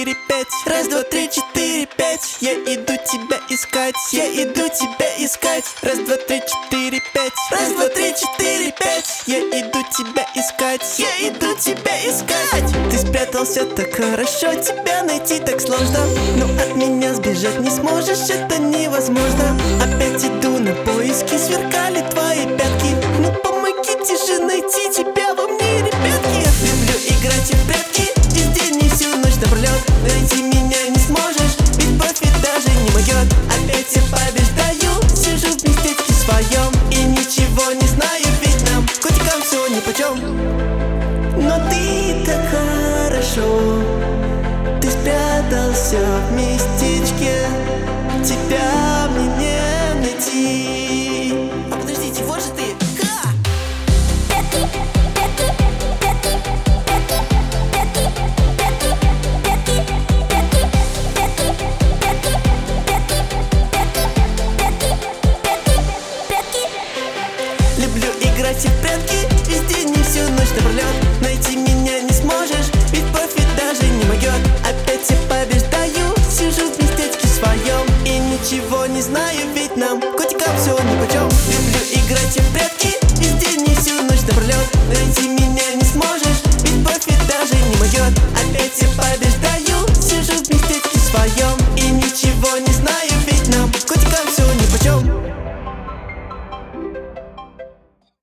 четыре, пять. Раз, два, три, четыре, пять. Я иду тебя искать, я иду тебя искать. Раз, два, три, четыре, пять. Раз, два, три, четыре, пять. Я иду тебя искать, я иду тебя искать. Ты спрятался так хорошо, тебя найти так сложно. Но от меня сбежать не сможешь, это невозможно. Опять иду на поиски, сверкали твои пятки. Ну помогите же найти тебя во мне, ребятки. Я люблю играть в прятки, весь день и всю ночь напролет. Найти меня не сможешь, ведь профи даже не могет. Опять я побеждаю, сижу в местечке своем и ничего не знаю, ведь нам котикам все нипочем. Но ты так хорошо, ты спрятался в местечке, тебя мне не найти. А подождите, вот же ты! Люблю играть в прятки, весь день и всю ночь напролет. Найти меня не сможешь, ведь профи даже не могет. Опять я побеждаю, сижу в местечке своем и ничего не знаю, ведь нам котикам все нипочем. Люблю играть в прятки, весь день и всю ночь напролет. Найти меня не сможешь,